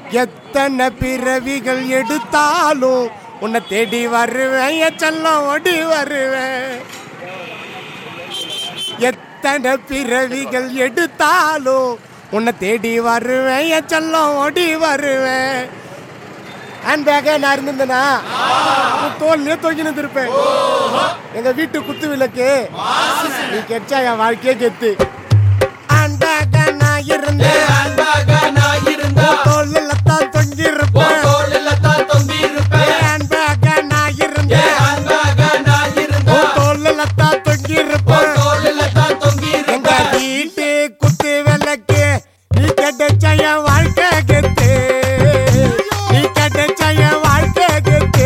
எத்தனை பிறவிகள் எடுத்தாலும் உன்னை தேடி வருவேன் என் செல்லம் ஓடி வருவேன். எத்தனை பிறவிகள் எடுத்தாலும் உன்னை தேடி வருவேன் என் செல்லம் ஓடி வருவேன். ஹேண்ட் பேக்கா நான் இருந்திருந்தேனா தோல்லையே தொங்கினு இருப்பேன். எங்க வீட்டு குத்து விளக்கு நீ கெச்சா என் வாழ்க்கையே கெத்து. ஹேண்ட் பேக்கா நான் இருந்தேன் தோல்ல தான் தொங்கி இருப்பேன். ஹேண்ட் பேக்கா நான் இருந்தேன் தோல்ல தான் தொங்கி இருப்பேன். எங்க வீட்டு குத்து விளக்கு நீ கெச்சா என் வாழ்க்கை கெத்து. நீ கெச்சா என் வாழ்க்கை கெத்து.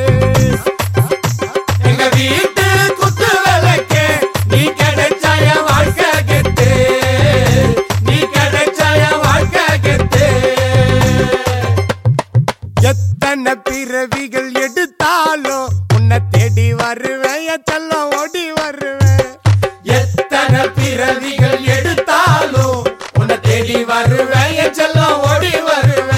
எங்க வீட்டு குத்து விளக்கு நீ கிடைச்சா என் வாழ்க்கை கெத்து. நீ கிடைச்சா என் வாழ்க்கை கெத்து. எத்தனை பிறவிகள் எடுத்தாலும் உன்னை தேடி வருவேன் என் செல்லம் ஓடி வருவேன். எத்தனை பிறவிகள் எடுத்தாலும் உன்னை தேடி வருவேன் என் செல்லம் ஓடி வருவேன்.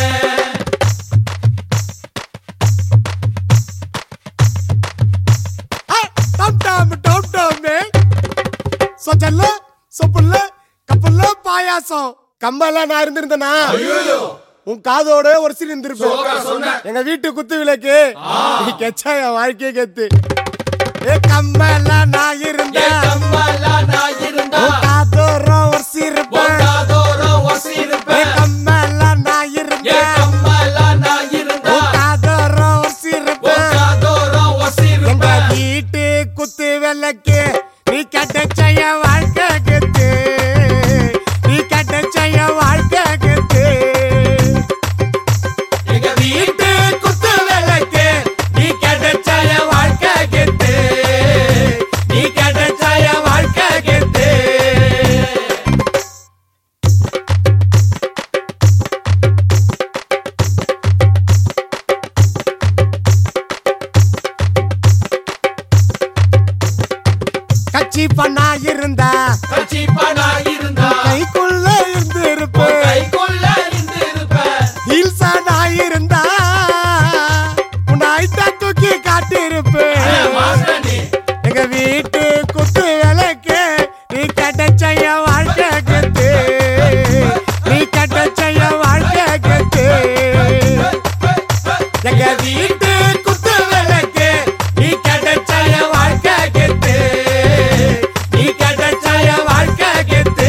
சொச்சல்ல சொப்புல்ல கப்புல்ல பாயாசம் கம்பெல்லாம் நான் இருந்திருந்தேனா உன் காதோட ஒரு சீன் இருந்திருப்பேன். எங்க வீட்டு குத்து விளக்கு நீ கெச்சா என் வாழ்க்கையே கெத்து. ஏ கம்பெல்லாம் நான் இருந்தேன் உன் காதோரம் ஒரு சீருப்பேன். கம்பெல்லாம் நான் இருந்தேன் உன் காதோரம் ஒரு சீருப்பேன். எங்க வீட்டு குத்து விளக்கு நீ கெச்சா என் வாழ்க்கை கெத்து. நீ கெச்சா என் வாழ்க்கை கெத்து. எங்க வீட்டு குத்து விளக்கு நீ கிடைச்சா என் வாழ்க்கை கெத்து. நீ கிடைச்சா என் வாழ்க்கை கெத்து. கட்சி பண்ணா இருந்தா கைக்குள்ள இருந்து இருப்பேன். கைக்குள்ள இருந்து இருப்பேன். ஹீல்ஸா நான் இருந்தா உன்னை ஐட்டா தூக்கி காட்டி இருப்பேன். எங்க வீட்டு குத்து விளக்கு நீ கெச்சா என் வாழ்க்கை கெத்து. நீ கெச்சா என் வாழ்க்கை கெத்து. எங்க வீட்டு குத்து விளக்கு நீ கிடைச்சா என் வாழ்க்கை கெத்து. நீ கிடைச்சா என் வாழ்க்கை கெத்து.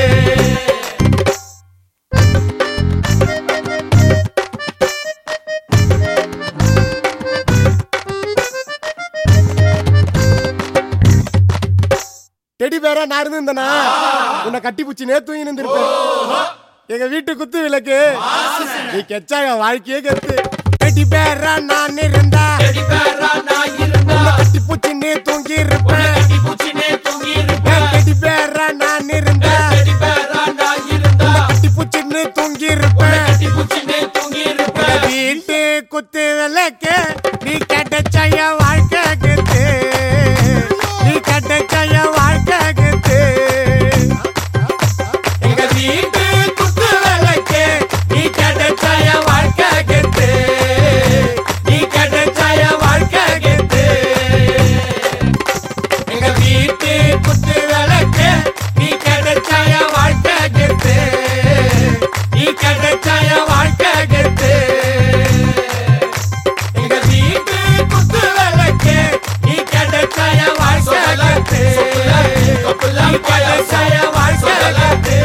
டெடி பேரா நான் இருந்திருந்தேனா உன்னை கட்டி பூச்சி நேத்து இருந்திருப்பேன். எங்க வீட்டு குத்து விளக்கு நீ கெச்சா என் வாழ்க்கையே கெத்து. டெடி பேரா நான் இருந்தா டெடி பேரா நான் இருந்தா உன்னை கட்டி பூச்சி நீ தூங்கி இருப்பேன். கட்டி பூச்சினே தூங்கி இருப்பேன். டெடி பேரா நான் இருந்தா டெடி பேரா நான் இருந்தா கட்டி பூச்சி நீ தூங்கி இருப்பேன். கட்டி பூச்சினே தூங்கி இருப்பேன். வீட்டு குத்து விளக்கு நீ கெச்சா என் வாழ்க்கை கெத்து. நீ கெச்சா என் வாழ்க்கை கெத்து. எங்க வீட்டு குத்து விளக்கு நீ கிடைச்சா என் வாழ்க்கை கெத்து. நீ கிடைச்சா என் வாழ்க்கை கெத்து. எங்க வீட்டு குத்து விளக்கு நீ கிடைச்சா என் வாழ்க்கை கெத்து. நீ கிடைச்சா என் வாழ்க்கை கெத்து. எங்க வீட்டு குத்து விளக்கு நீ கிடைச்சா என் வாழ்க்கை கெத்து. நீ கிடைச்சா என் வாழ்க்கை கெத்து.